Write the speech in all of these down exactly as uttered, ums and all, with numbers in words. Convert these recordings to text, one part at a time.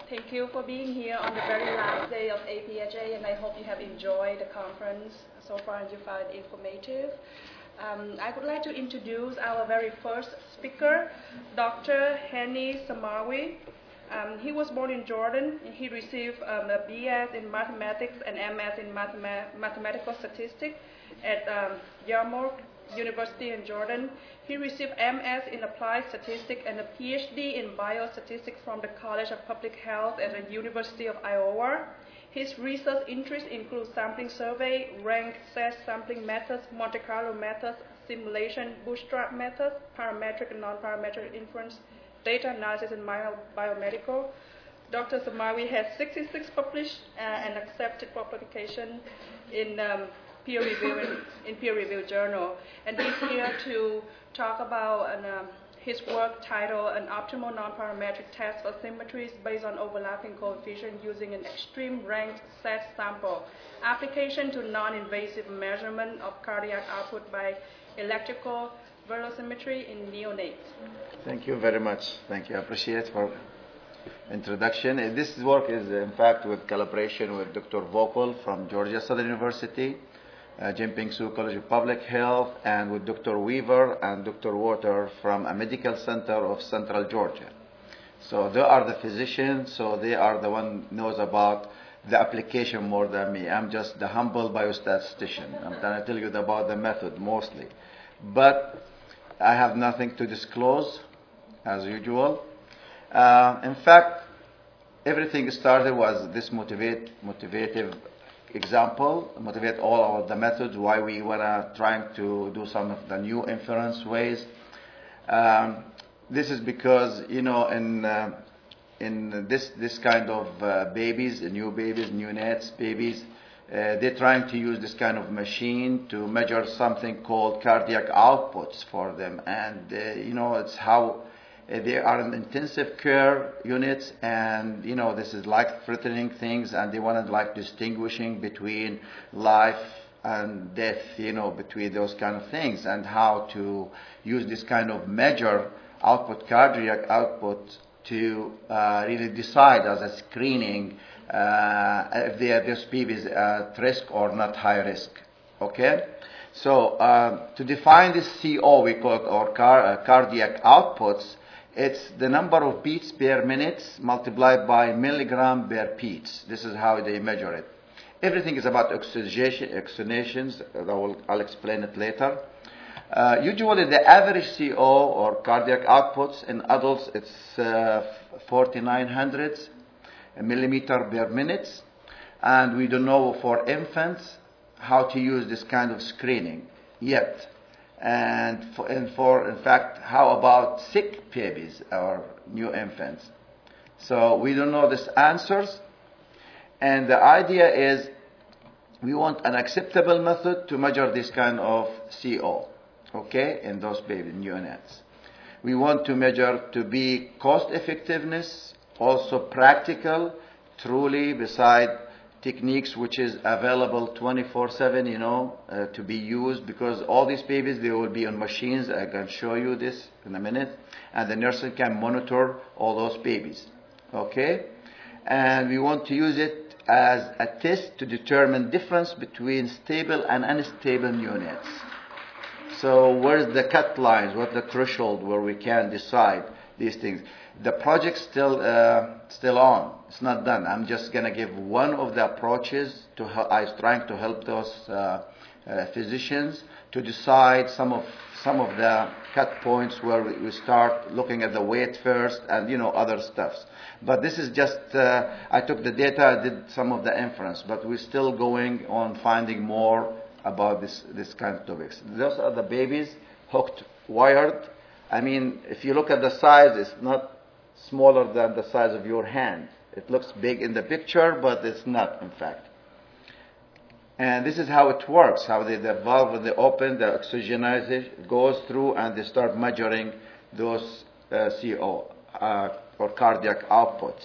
Thank you for being here on the very last day of A P H A, and I hope you have enjoyed the conference so far and you find it informative. Um, I would like to introduce our very first speaker, Doctor Hani Samawi. Um, he was born in Jordan. He received um, a B S in mathematics and M S in mathema mathematical statistics at um, Yarmouk University in Jordan. He received M S in applied statistics and a P H D in biostatistics from the College of Public Health at the University of Iowa. His research interests include sampling survey, ranked set sampling methods, Monte Carlo methods, simulation, bootstrap methods, parametric and non-parametric inference, data analysis, and biomedical. Doctor Samawi has sixty-six published uh, and accepted publications in um, peer review in, in peer-reviewed journal, and he's here to talk about an, um, his work titled "An Optimal Non-Parametric Test for Symmetries Based on Overlapping Coefficient Using an Extreme Ranked Set Sample: Application to Non-Invasive Measurement of Cardiac Output by Electrical Velocimetry in Neonates." Thank you very much. Thank you. I appreciate for introduction. Uh, This work is, uh, in fact, with collaboration with Doctor Vogel from Georgia Southern University, uh, Jimping Su College of Public Health, and with Doctor Weaver and Doctor Water from a medical center of Central Georgia. So they are the physicians, so they are the one knows about the application more than me. I'm just the humble biostatistician. I'm trying to tell you about the method mostly. But I have nothing to disclose, as usual. Uh, in fact, everything started was this motivate, motivative example, motivate all of the methods, why we were uh, trying to do some of the new inference ways. Um, this is because, you know, in, uh, in this, this kind of uh, babies, new babies, neonates, babies, uh, they're trying to use this kind of machine to measure something called cardiac outputs for them. And, uh, you know, it's how Uh, they are in intensive care units, and you know this is life-threatening things, and they wanted like distinguishing between life and death, you know, between those kind of things, and how to use this kind of measure output, cardiac output, to uh, really decide as a screening uh, if they are those babies at risk or not high risk. Okay. So uh, to define this C O, we call it, or car, uh, cardiac outputs. It's the number of beats per minute multiplied by milligram per beats. This is how they measure it. Everything is about oxygenation, oxygenations. I'll, I'll explain it later. Uh, usually the average C O, or cardiac outputs, in adults, it's uh, forty-nine hundred millimeter per minute. And we don't know for infants how to use this kind of screening yet. And for, and for, in fact, how about sick babies or new infants? So we don't know these answers. And the idea is we want an acceptable method to measure this kind of C O, okay, in those baby neonates. We want to measure to be cost effectiveness, also practical, truly, beside techniques which is available twenty-four seven, you know, uh, to be used, because all these babies, they will be on machines. I can show you this in a minute. And the nurses can monitor all those babies, okay? And we want to use it as a test to determine difference between stable and unstable neonates. So where's the cut lines? What's the threshold where we can decide these things? The project's still uh, still on. It's not done. I'm just going to give one of the approaches to help. I was trying to help those uh, uh, physicians to decide some of some of the cut points where we, we start looking at the weight first, and you know other stuffs. But this is just uh, I took the data, I did some of the inference, but we're still going on finding more about this this kind of topics. Those are the babies hooked, wired. I mean, if you look at the size, it's not smaller than the size of your hand. It looks big in the picture, but it's not, in fact. And this is how it works, how they, the valve, when they open, the oxygenization goes through, and they start measuring those uh, C O, uh, or cardiac outputs.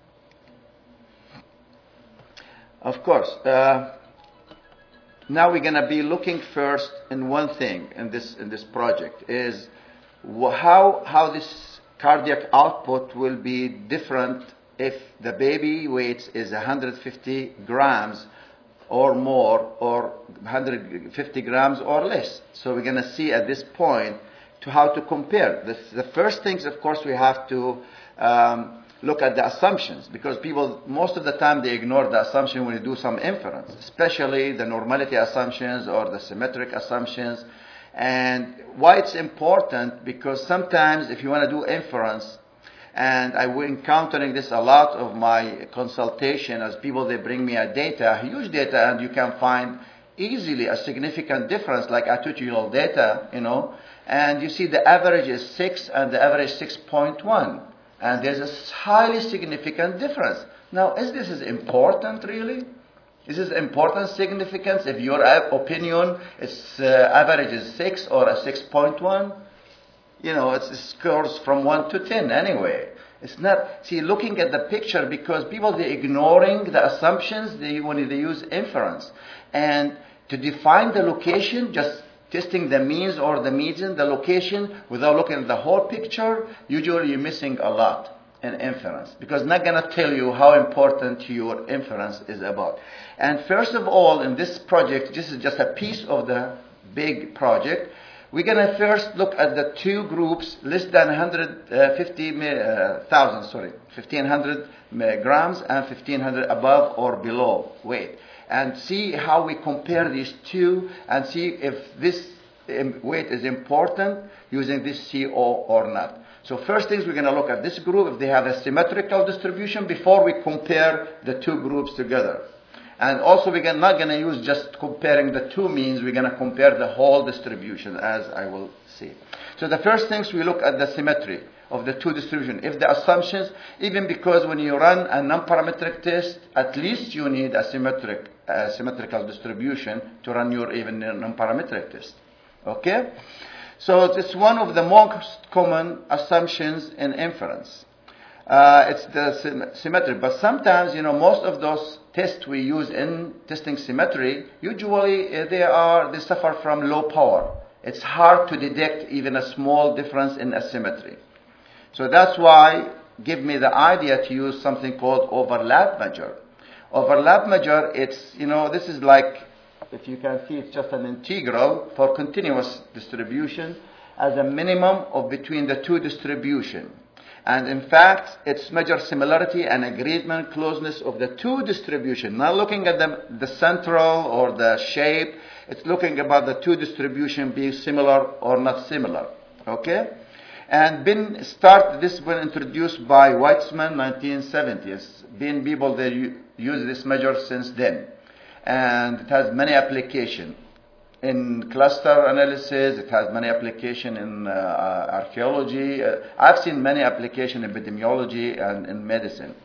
Of course, uh, now we're going to be looking first in one thing in this in this project, is how how this cardiac output will be different if the baby weight is one hundred fifty grams or more, or one hundred fifty grams or less. So we're going to see at this point to how to compare. The, the first things, of course, we have to um, look at the assumptions, because people, most of the time, they ignore the assumption when you do some inference, especially the normality assumptions or the symmetric assumptions. And why it's important, because sometimes if you want to do inference, and I will encountering this a lot of my consultation as people, they bring me a data, huge data, and you can find easily a significant difference, like attitudinal data, you know, and you see the average is six and the average six point one, and there's a highly significant difference. Now, is this is important really? Is this important significance if your opinion is uh, average is six or a six point one? You know, it's, it scores from one to ten anyway. It's not, see, looking at the picture, because people, they're ignoring the assumptions they, when they use inference. And to define the location, just testing the means or the median, the location, without looking at the whole picture, usually you're missing a lot in inference, because it's not going to tell you how important your inference is about. And first of all, in this project, this is just a piece of the big project. We're going to first look at the two groups, less than one hundred fifty thousand, sorry, fifteen hundred grams and fifteen hundred above or below weight, and see how we compare these two and see if this weight is important using this C O or not. So first things, we're going to look at this group, if they have a symmetrical distribution, before we compare the two groups together. And also, we're not going to use just comparing the two means. We're going to compare the whole distribution, as I will see. So the first things, we look at the symmetry of the two distribution. If the assumptions, even because when you run a non-parametric test, at least you need a symmetric, uh, symmetrical distribution to run your even non-parametric test. Okay? So it's one of the most common assumptions in inference. Uh, it's the sym symmetry. But sometimes, you know, most of those tests we use in testing symmetry, usually uh, they are, they suffer from low power. It's hard to detect even a small difference in asymmetry. So that's why give me the idea to use something called overlap measure. Overlap measure, it's, you know, this is like, if you can see, it's just an integral for continuous distribution as a minimum of between the two distribution. And in fact, it's measure similarity and agreement closeness of the two distribution. Not looking at the, the central or the shape. It's looking about the two distribution being similar or not similar. Okay? And been start this been introduced by Weitzman nineteen seventies. Been people they use this measure since then. And it has many applications. In cluster analysis, it has many applications in uh, archaeology. Uh, I've seen many applications in epidemiology and in medicine.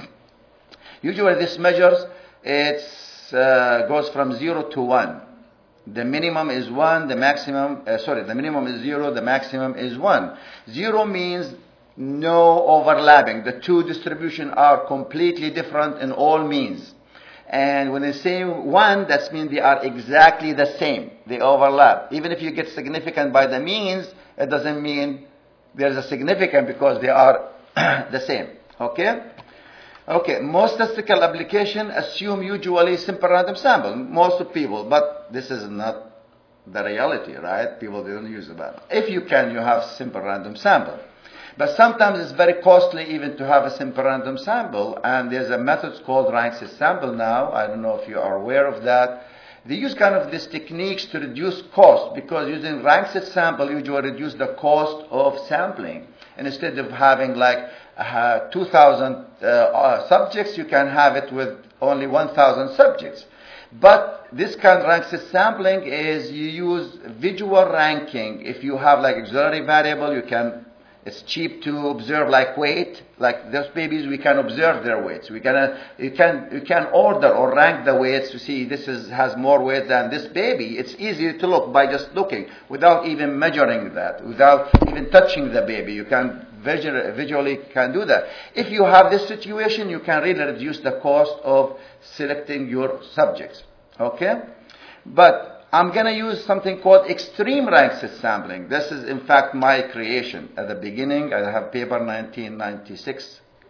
Usually this measures, it uh, goes from zero to one. The minimum is one, the maximum, uh, sorry, the minimum is zero, the maximum is one. Zero means no overlapping. The two distributions are completely different in all means. And when they say one, that means they are exactly the same. They overlap. Even if you get significant by the means, it doesn't mean there's a significant because they are the same. Okay? Okay, most statistical applications assume usually simple random sample. Most of people, but this is not the reality, right? People don't use that. If you can, you have simple random sample. But sometimes it's very costly even to have a simple random sample, and there's a method called rank-set sample now. I don't know if you are aware of that. They use kind of these techniques to reduce cost, because using rank-set sample usually reduce the cost of sampling. And instead of having like uh, two thousand uh, uh, subjects, you can have it with only one thousand subjects. But this kind of rank-set sampling is you use visual ranking. If you have like auxiliary variable, you can it's cheap to observe like weight. Like those babies, we can observe their weights. We can, uh, you can, you can order or rank the weights to see this is, has more weight than this baby. It's easy to look by just looking without even measuring that, without even touching the baby. You can visually, visually can do that. If you have this situation, you can really reduce the cost of selecting your subjects. Okay? But I'm going to use something called extreme rank-set sampling. This is, in fact, my creation. At the beginning, I have paper nineteen ninety-six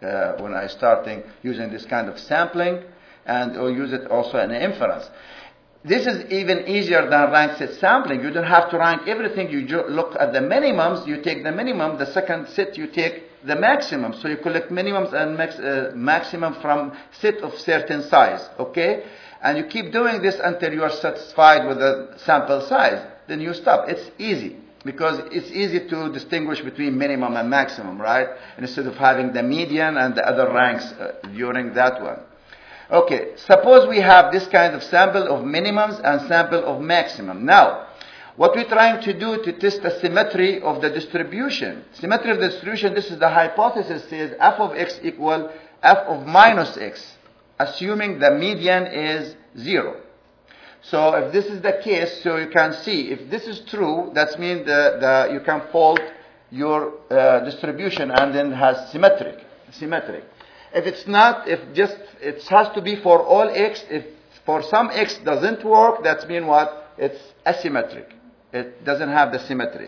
uh, when I starting using this kind of sampling, and or use it also in inference. This is even easier than rank set sampling. You don't have to rank everything. You ju- look at the minimums. You take the minimum. The second set, you take the maximum. So you collect minimums and max, uh, maximum from set of certain size. Okay, and you keep doing this until you are satisfied with the sample size. Then you stop. It's easy because it's easy to distinguish between minimum and maximum, right? Instead of having the median and the other ranks uh, during that one. Okay, suppose we have this kind of sample of minimums and sample of maximum. Now, what we're trying to do to test the symmetry of the distribution. Symmetry of the distribution, this is the hypothesis, says f of x equal f of minus x, assuming the median is zero. So if this is the case, so you can see, if this is true, that means the, the, you can fold your uh, distribution and then has symmetric, symmetric. If it's not, if just, it has to be for all x. If for some x doesn't work, that means what? It's asymmetric. It doesn't have the symmetry.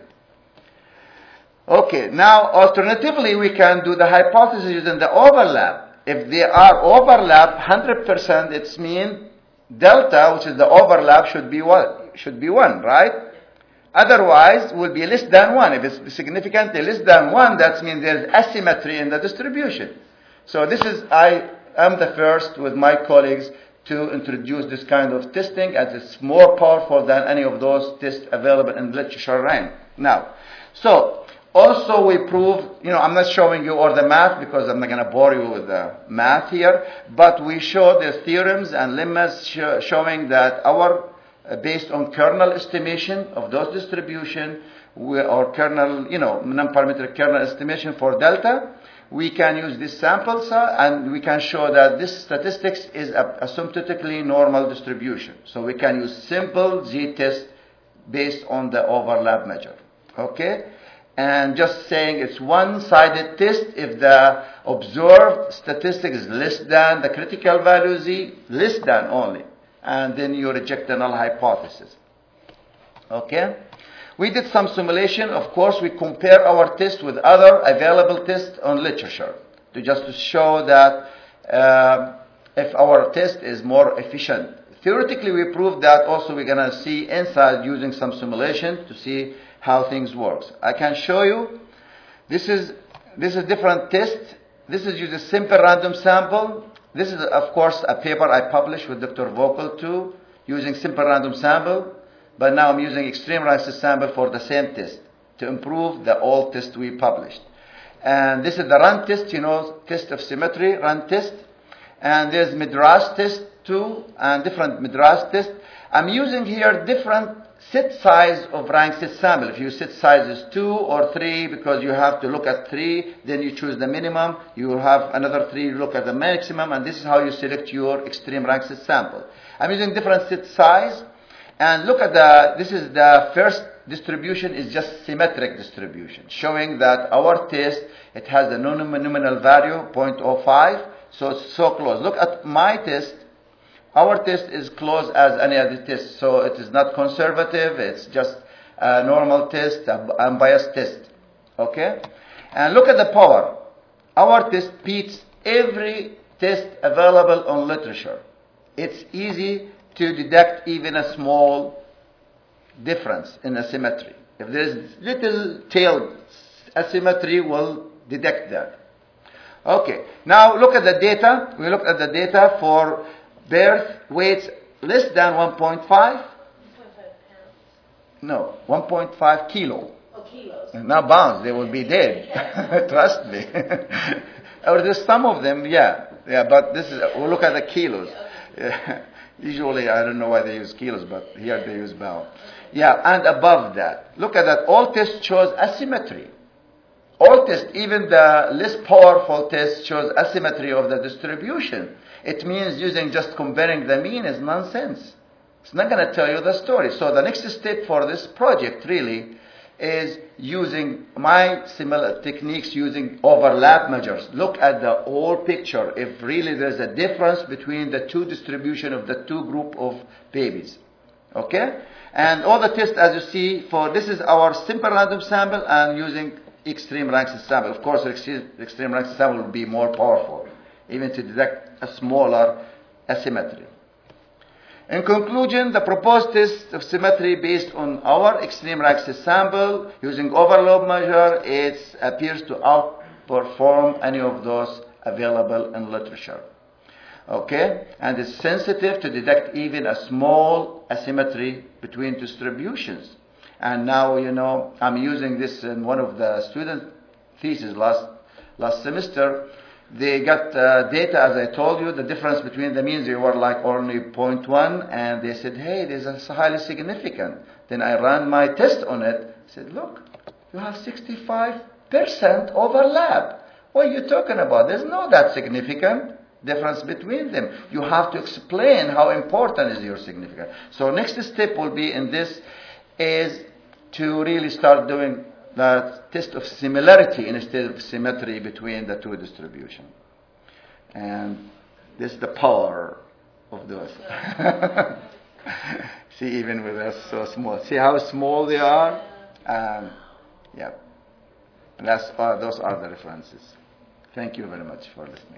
Okay, now alternatively, we can do the hypothesis using the overlap. If they are overlap one hundred percent, it means delta, which is the overlap, should be one, should be one, right? Otherwise, will be less than one. If it's significantly less than one, that means there's asymmetry in the distribution. So this is, I am the first with my colleagues to introduce this kind of testing, as it's more powerful than any of those tests available in literature rank. Now, so also we prove, you know, I'm not showing you all the math because I'm not going to bore you with the math here, but we show the theorems and lemmas sh- showing that our, uh, based on kernel estimation of those distribution, we, or kernel, you know, non-parametric kernel estimation for delta, we can use this sample size and we can show that this statistics is a asymptotically normal distribution. So we can use simple z-test based on the overlap measure. Okay? And just saying it's one-sided test if the observed statistic is less than the critical value z, less than only. And then you reject the null hypothesis. Okay? We did some simulation. Of course, we compare our test with other available tests on literature to just to show that uh, if our test is more efficient. Theoretically, we proved that also we're going to see inside using some simulation to see how things work. I can show you. This is this is different test. This is using simple random sample. This is, of course, a paper I published with Doctor Vocal too, using simple random sample. But now I'm using extreme rank sample for the same test to improve the old test we published. And this is the run test, you know, test of symmetry, run test. And there's Midrash test too, and different Midrash test. I'm using here different set size of rank set sample. If your set size is two or three, because you have to look at three, then you choose the minimum. You have another three, you look at the maximum, and this is how you select your extreme rank set sample. I'm using different set size. And look at the, this is the first distribution is just symmetric distribution, showing that our test, it has a nominal value, zero point zero five, so it's so close. Look at my test. Our test is close as any other test, so it is not conservative, it's just a normal test, a unbiased test. Okay? And look at the power. Our test beats every test available on literature. It's easy to detect even a small difference in asymmetry. If there's little tail asymmetry, we'll detect that. Okay, now look at the data. We look at the data for birth weights less than one point five. one point five pounds? No, one point five kilo. Oh, kilos. Not pounds, they will be dead. Trust me. Or there's some of them, yeah. Yeah, but this is, we'll look at the kilos. Yeah. Usually, I don't know why they use kilos, but here they use pounds. Yeah, and above that, look at that. All tests shows asymmetry. All tests, even the less powerful test, shows asymmetry of the distribution. It means using just comparing the mean is nonsense. It's not going to tell you the story. So the next step for this project really is using my similar techniques using overlap measures. Look at the whole picture if really there's a difference between the two distribution of the two group of babies. Okay? And all the tests, as you see, for this is our simple random sample and using extreme rank sample. Of course, extreme, extreme rank sample will be more powerful, even to detect a smaller asymmetry. In conclusion, the proposed test of symmetry based on our extreme rank sample using overload measure, it appears to outperform any of those available in literature. Okay, and it's sensitive to detect even a small asymmetry between distributions. And now, you know, I'm using this in one of the student theses last last semester. They got uh, data, as I told you, the difference between the means, they were like only zero point one, and they said, hey, this is highly significant. Then I ran my test on it. I said, look, you have sixty-five percent overlap. What are you talking about? There's no that significant difference between them. You have to explain how important is your significance. So next step will be in this is to really start doing that test of similarity instead of symmetry between the two distributions. And this is the power of those. See, even with us so small. See how small they are? Um, yeah. And that's, uh, those are the references. Thank you very much for listening.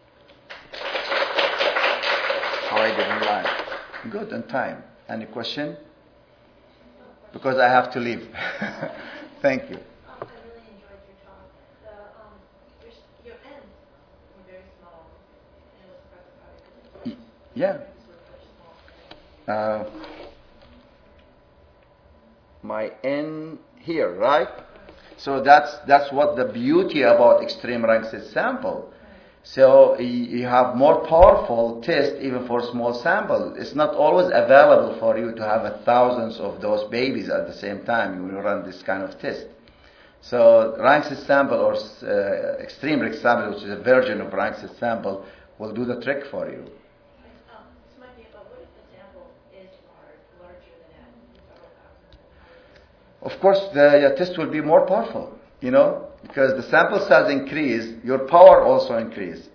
How I did in line. Good, on time. Any question? Because I have to leave. Thank you. Um, I really enjoyed your talk. The, um, your, your ends were very small, and it was probably Yeah. Uh, my N here, right? So that's that's what the beauty about extreme rank sample. So you have more powerful test even for small sample. It's not always available for you to have a thousands of those babies at the same time when you run this kind of test. So rank sample or uh, extreme rank sample, which is a version of rank sample, will do the trick for you. Um, this might be about what if the sample is large, larger than that, several thousand? Of course, the uh, test will be more powerful, you know, because the sample size increase, your power also increase.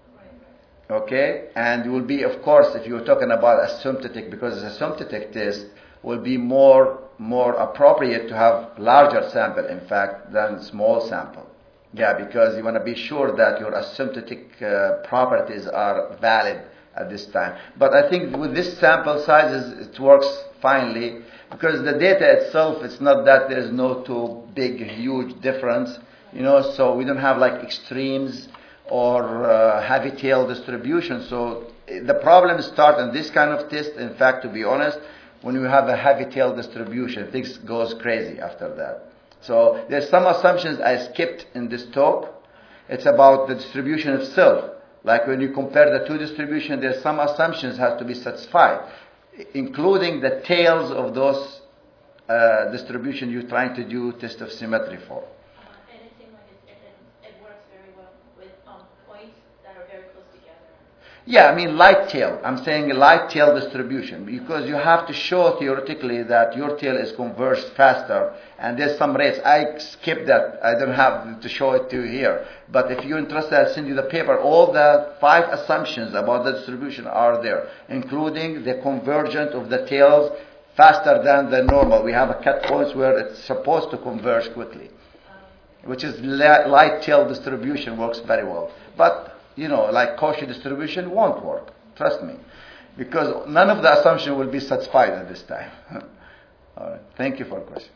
Okay, and it will be, of course, if you're talking about asymptotic, because the asymptotic test will be more more appropriate to have larger sample, in fact, than small sample. Yeah, because you want to be sure that your asymptotic uh, properties are valid at this time. But I think with this sample sizes, it works finely, because the data itself, it's not that there's no too big, huge difference, you know, so we don't have like extremes or uh, heavy tail distribution. So the problem starts in this kind of test, in fact, to be honest, when you have a heavy tail distribution, things goes crazy after that. So there's some assumptions I skipped in this talk. It's about the distribution itself. Like when you compare the two distributions, there's some assumptions have to be satisfied, including the tails of those uh, distribution you're trying to do test of symmetry for. Uh, and it seemed like it, it, it works very well with um, points that are very close together. Yeah, I mean light tail. I'm saying light tail distribution, because you have to show theoretically that your tail is converged faster, and there's some rates. I skipped that. I don't have to show it to you here. But if you're interested, I'll send you the paper. All the five assumptions about the distribution are there, including the convergence of the tails faster than the normal. We have a cut points where it's supposed to converge quickly, which is light tail distribution works very well. But you know, like Cauchy distribution won't work. Trust me. Because none of the assumption will be satisfied at this time. All right. Thank you for the question.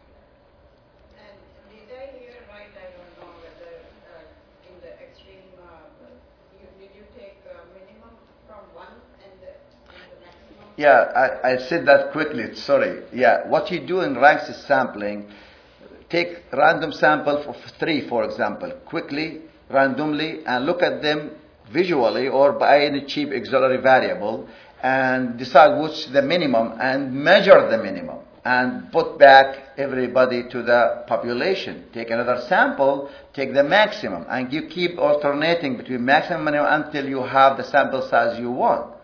And did I hear right? I don't know whether uh, in the extreme, uh, you, did you take uh, minimum from one and the, and the maximum? Yeah, I, I said that quickly. Sorry. Yeah, what you do in rank sampling, take random sample of three, for example, quickly, randomly, and look at them visually or by any cheap auxiliary variable, and decide which the minimum, and measure the minimum, and put back everybody to the population. Take another sample, take the maximum, and you keep alternating between maximum and minimum until you have the sample size you want.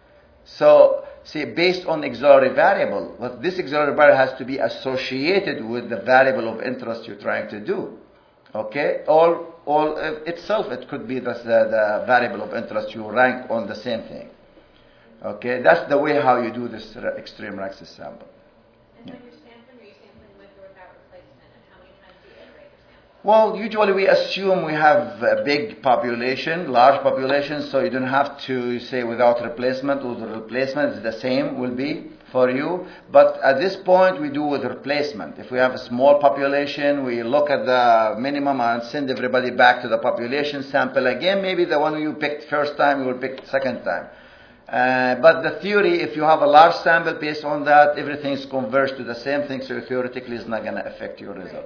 So, see, based on auxiliary variable, but this auxiliary variable has to be associated with the variable of interest you're trying to do. Okay, all, all uh, itself, it could be the, the variable of interest you rank on the same thing. Okay, that's the way how you do this uh, extreme rank sample. And when you're sampling, are you sampling with or without replacement, and how many times do you iterate your sample? Well, usually we assume we have a big population, large population, so you don't have to say without replacement. With replacement, it's the same will be for you. But at this point, we do with replacement. If we have a small population, we look at the minimum and send everybody back to the population sample again. Maybe the one you picked first time, you will pick second time. Uh, but the theory, if you have a large sample based on that, everything is converged to the same thing, so theoretically it's not going to affect your result.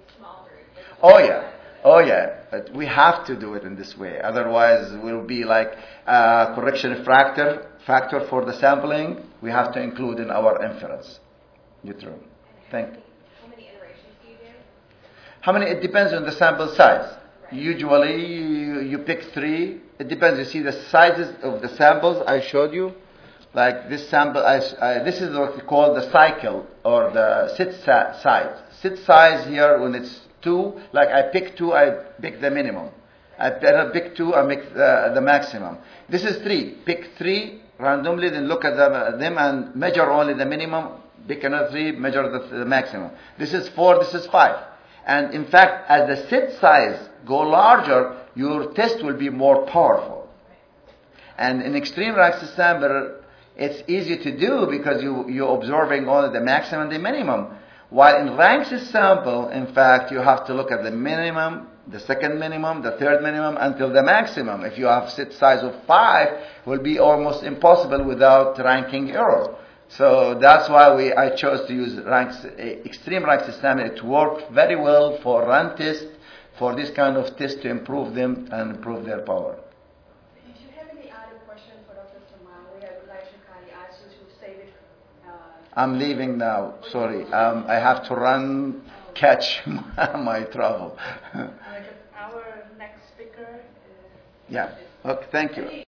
Oh yeah, oh yeah, but we have to do it in this way. Otherwise, it will be like a correction factor factor for the sampling. We have to include in our inference. You true. Thank. How many iterations do you do? How many? It depends on the sample size. Right. Usually, you, you pick three. It depends. You see the sizes of the samples I showed you. Like this sample, I, I, this is what we call the cycle or the sit sa- size. Sit size here when it's two, like I pick two, I pick the minimum. I pick two, I make the, the maximum. This is three. Pick three randomly, then look at the, them and measure only the minimum. Pick another three, measure the, the maximum. This is four, this is five. And in fact, as the sit size go larger, your test will be more powerful. And in extreme Rank's sampler, it's easy to do because you, you're observing only the maximum and the minimum. While in Rank's sample, in fact, you have to look at the minimum, the second minimum, the third minimum, until the maximum. If you have sit size of five, it will be almost impossible without ranking error. So that's why we I chose to use Rank's, extreme Rank's sample. It worked very well for run test, for this kind of test to improve them and improve their power. If you have any other question for Doctor Samawi, I would like to kindly ask you to save it. Uh, I'm leaving now. Sorry. Um, I have to run, catch my, my travel. our next speaker is... Yeah. Okay, thank you.